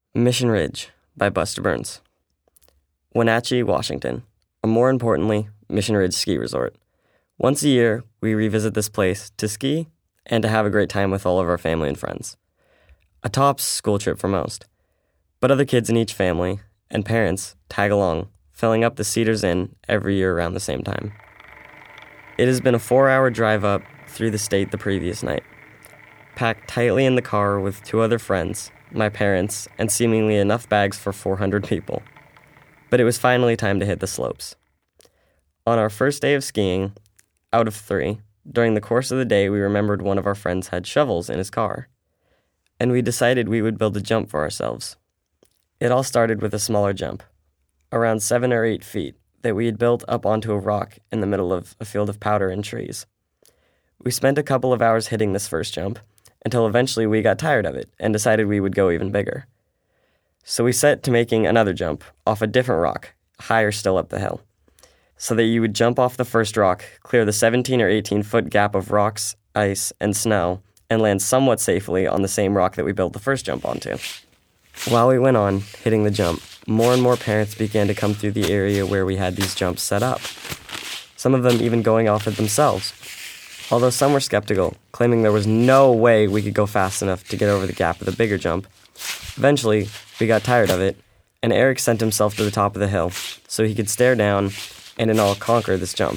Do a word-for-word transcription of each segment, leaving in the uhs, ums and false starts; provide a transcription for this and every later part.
Mission Ridge by Buster Burns. Wenatchee, Washington, or more importantly, Mission Ridge Ski Resort. Once a year, we revisit this place to ski and to have a great time with all of our family and friends. A tops school trip for most, but other kids in each family and parents tag along, filling up the Cedars Inn every year around the same time. It has been a four-hour drive up through the state the previous night, packed tightly in the car with two other friends, my parents, and seemingly enough bags for four hundred people. But it was finally time to hit the slopes. On our first day of skiing, out of three, during the course of the day we remembered one of our friends had shovels in his car, and we decided we would build a jump for ourselves. It all started with a smaller jump, around seven or eight feet, that we had built up onto a rock in the middle of a field of powder and trees. We spent a couple of hours hitting this first jump, until eventually we got tired of it and decided we would go even bigger. So we set to making another jump off a different rock, higher still up the hill, so that you would jump off the first rock, clear the seventeen or eighteen foot gap of rocks, ice, and snow, and land somewhat safely on the same rock that we built the first jump onto. While we went on, hitting the jump, more and more parents began to come through the area where we had these jumps set up, some of them even going off it themselves. Although some were skeptical, claiming there was no way we could go fast enough to get over the gap of the bigger jump. Eventually, we got tired of it, and Eric sent himself to the top of the hill so he could stare down and in all conquer this jump.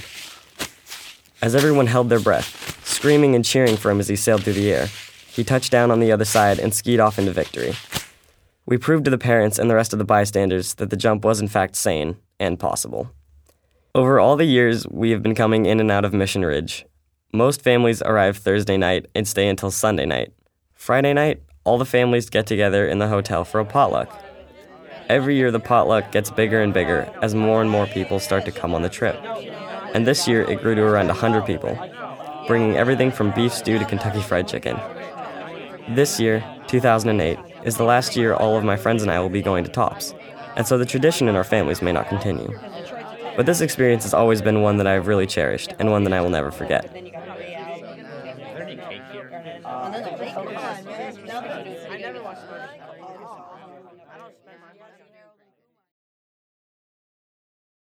As everyone held their breath, screaming and cheering for him as he sailed through the air, he touched down on the other side and skied off into victory. We proved to the parents and the rest of the bystanders that the jump was in fact sane and possible. Over all the years we have been coming in and out of Mission Ridge, most families arrive Thursday night and stay until Sunday night. Friday night, all the families get together in the hotel for a potluck. Every year the potluck gets bigger and bigger as more and more people start to come on the trip. And this year it grew to around one hundred people, bringing everything from beef stew to Kentucky Fried Chicken. This year, two thousand eight, is the last year all of my friends and I will be going to Tops, and so the tradition in our families may not continue. But this experience has always been one that I have really cherished and one that I will never forget. I never watched